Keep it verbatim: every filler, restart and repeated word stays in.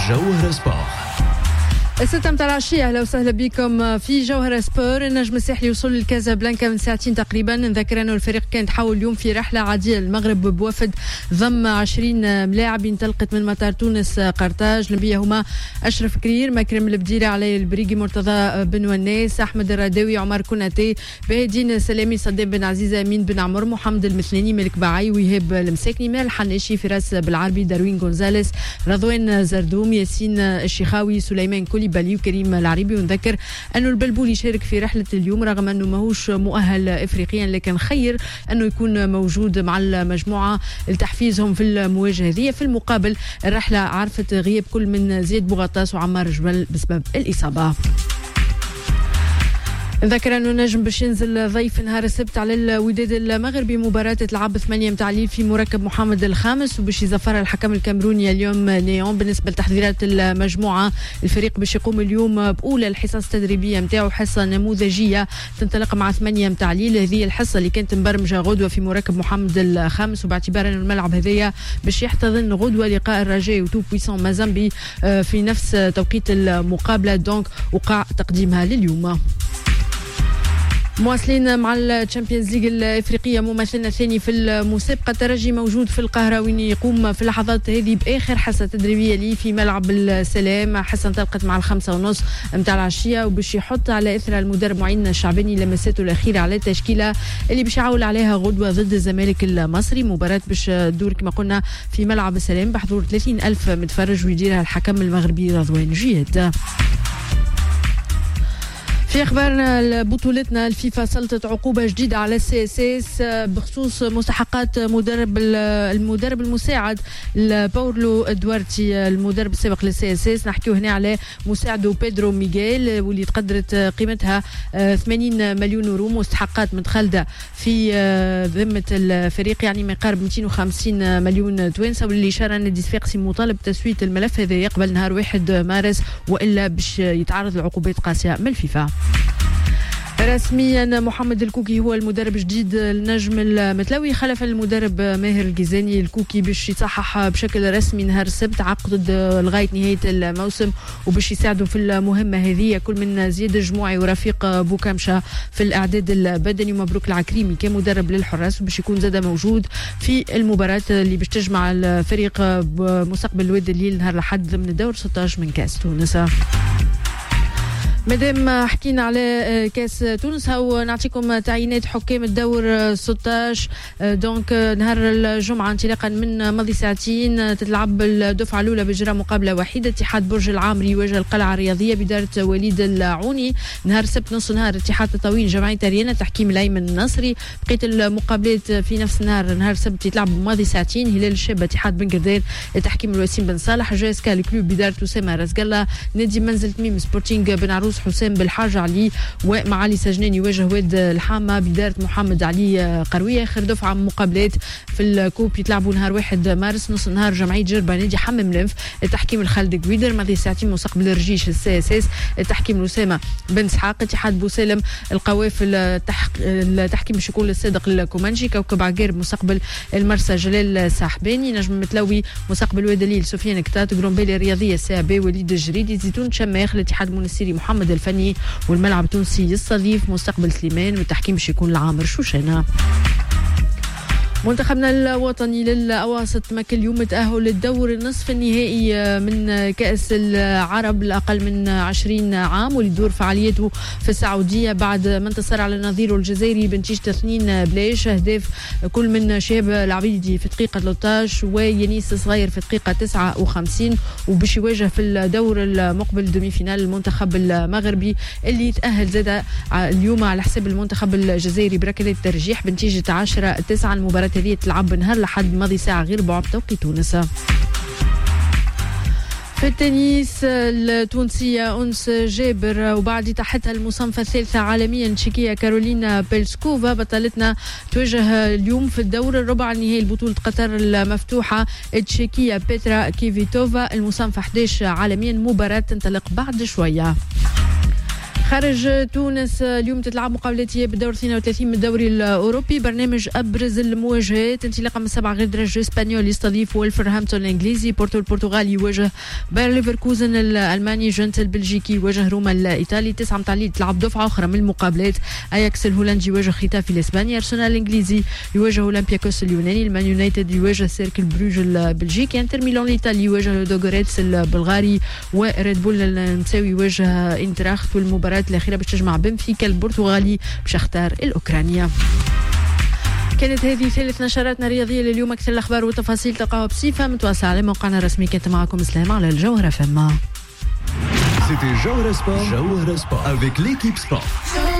جوهر سبور. الستة متاع العشية، أهلا وسهلا بكم في جوهر سبور. النجم الساحلي وصل لكازابلانكا من ساعتين تقريبا. نذكر أنه الفريق كان تحول اليوم في رحلة عادية للمغرب بوفد ضم عشرين لاعب انطلقت من مطار تونس قرطاج. نبيه هما أشرف كرير، مكرم البديرة، علي البريقي، مرتضى بن وناس، أحمد الراداوي، عمر كوناتي، بهدين سلامي، صدام بن عزيزة، أمين بن عمر، محمد المثناني، ملك باعي، وهاب المساكني، مال الحناشي، فراس بالعربي، داروين غونزاليس، رضوان زردوم، ياسين الشيخاوي، سليمان كولي بالي وكريم العريبي. ونذكر أنه البلبولي شارك في رحلة اليوم رغم أنه ماهوش مؤهل إفريقيا، لكن خير أنه يكون موجود مع المجموعة لتحفيزهم في المواجهة هذه. في المقابل الرحلة عرفت غياب كل من زيد بوغطاس وعمار جبل بسبب الإصابة. نذكر أنه نجم باش ينزل ضيف نهار السبت على الوداد المغربي، مباراة تلعب ثمانية متاع الليل في مركب محمد الخامس، وباش يزفر الحكم الكامروني اليوم نيون. بالنسبة لتحضيرات المجموعة، الفريق باش يقوم اليوم بأولى الحصص التدريبية متاعو، حصة نموذجية تنطلق مع ثمانية متاع الليل. هذه الحصة اللي كانت مبرمجة غدوة في مركب محمد الخامس، وباعتبار أن الملعب هذايا باش يحتضن غدوة لقاء الرجاء وتو بويسون مازامبي في نفس توقيت المقابلة، دونك وقع تقديمها لليوم. مواصلين مع الشامبيونز ليج الافريقيه، ممثلنا الثاني في المسابقه الترجي موجود في القاهره، وين يقوم في اللحظات هذه باخر حصه تدريبيه ليه في ملعب السلام. حصه انطلقت مع الخمسة ونص متاع العشيه، وباش يحط على اثر المدرب معين الشعباني لمساته الاخيره على التشكيله اللي باش يعول عليها غدوه ضد الزمالك المصري. مباراه باش تدور كما قلنا في ملعب السلام بحضور ثلاثين ألف متفرج، ويديرها الحكم المغربي رضوان جياد. في اخبارنا بطولتنا، الفيفا سلطت عقوبه جديده على السي اس اس بخصوص مستحقات مدرب المدرب المساعد باولو دوارتي، المدرب السابق للسي اس اس. نحكيو هنا على مساعده بيدرو ميغيل، واللي تقدرت قيمتها ثمانين مليون يورو، مستحقات متخلده في ذمه الفريق يعني ما يقارب مئتين وخمسين مليون توانسه، واللي اشار النادي الصفاقسي مطالب بتسويه الملف هذا قبل نهار واحد مارس، والا باش يتعرض لعقوبات قاسيه من الفيفا. رسميا محمد الكوكي هو المدرب الجديد النجم المتلوي خلف المدرب ماهر الجيزاني. الكوكي باش يصحح بشكل رسمي نهار السبت عقد لغايه نهايه الموسم، وباش يساعدوا في المهمه هذه كل من زياد الجموعي ورفيق بوكامشا في الاعداد البدني، ومبروك العكريمي كمدرب للحراس، وباش يكون زاد موجود في المباراه اللي باش تجمع الفريق بمستقبل الواد الليل نهار الاحد ضمن الدور ستة عشر من كاس تونس. مادام حكينا على كاس تونس، هاو نعطيكم تعيينات حكام الدور ستة عشر. دونك نهار الجمعة انطلاقا من ماضي ساعتين تتلعب الدفعة الأولى بجرى مقابلة وحيدة. اتحاد برج العامري يواجه القلعة الرياضية بدارة وليد العوني. نهار السبت نص نهار اتحاد تطاوين جمعية ريانا تحكيم الأيمن النصري. بقية المقابلات في نفس النهار نهار السبت يتلعب ماضي ساعتين. هلال الشاب اتحاد بن قردان تحكيم الوسيم بن صالح. جاسكا الكلوب بدارة أسامة رزقلة. نادي منزل تميم سبورتينغ بن عروس حسام بالحاج علي ومعالي سجنان يواجه واد الحامة بدارة محمد علي قروية. آخر دفعة مقابلات في الكوب يتلعبوا نهار واحد مارس نص نهار جمعية جربة نادي حمم لنف التحكيم الخالد قويدر. ماضي ساعتين مستقبل الرجيش السي اس اس التحكيم الأسامة بن سحاق. اتحاد بوسالم القوافل التحكيم باش يكون للصادق الكومانجي. كوكب عقارب مستقبل المرسى جلال ساحباني. نجم متلوي مستقبل واد الليل سفيان كتات. جرومبيلي الرياضية السابي وليد الجريدي. زيتون شماخ الاتحاد المنسيري محمد الفني. والملعب التونسي يستضيف مستقبل سليمان والتحكيم باش يكون العامر شوشانة. منتخبنا الوطني للأواسط مكن اليوم تأهل للدور النصف النهائي من كأس العرب الأقل من عشرين عام، واللي يدور فعاليته في السعودية بعد ما انتصر على نظيره الجزائري بنتيجة اثنين بلاش. أهداف كل من شهاب العبيدي في دقيقة ثلاثة عشر ويانيس صغير في دقيقة تسعة وخمسين. وباش يواجه في الدور المقبل دومي فينال المنتخب المغربي اللي يتأهل زاد اليوم على حساب المنتخب الجزائري بركلات الترجيح بنتيجة عشرة تسعة. المباراة هذه تلعب نهار لحد ماضي ساعة غير بعد توقيت تونس. في التنس التونسية أنس جابر وبعد تحتها المصنفة الثالثة عالميا تشيكية كارولينا بيلسكوفا بطلتنا تواجه اليوم في الدور الربع النهائي بطولة قطر المفتوحة تشيكية بيترا كيفيتوفا المصنفة أحد عشر عالميا. مباراة تنطلق بعد شوية. خارج تونس اليوم تتلعب مقابلات بالدور اثنين وثلاثين من الدوري الاوروبي. برنامج ابرز المواجهات انطلاقا من سبعة غير درجه اسبانيول يستضيف وولفرهامبتون الانجليزي، بورتو البرتغالي يواجه باير ليفركوزن الالماني، جنت البلجيكي يواجه روما الايطالي. تسعة متاع الليل تلعب دفعه اخرى من المقابلات، اياكس الهولندي يواجه ختافي الاسباني، ارسنال الانجليزي يواجه اولمبياكوس اليوناني، المان يونايتد يواجه سيركل بروج البلجيكي، انتر ميلان الايطالي يواجه دوغوريتس البلغاري، وريد بول النمساوي يواجه انتراخت. والمباراة الأخيرة باش تجمع بنفيكا البرتغالي بشختار الأوكرانيا. كانت هذه ثالث نشراتنا الرياضية لليوم. أكثر الأخبار والتفاصيل تلقاوها بصفة متواصلة على موقعنا الرسمي. كانت معكم سلام على الجوهرة فما. C'était Jawhara Sport, Jawhara Sport avec l'équipe sport.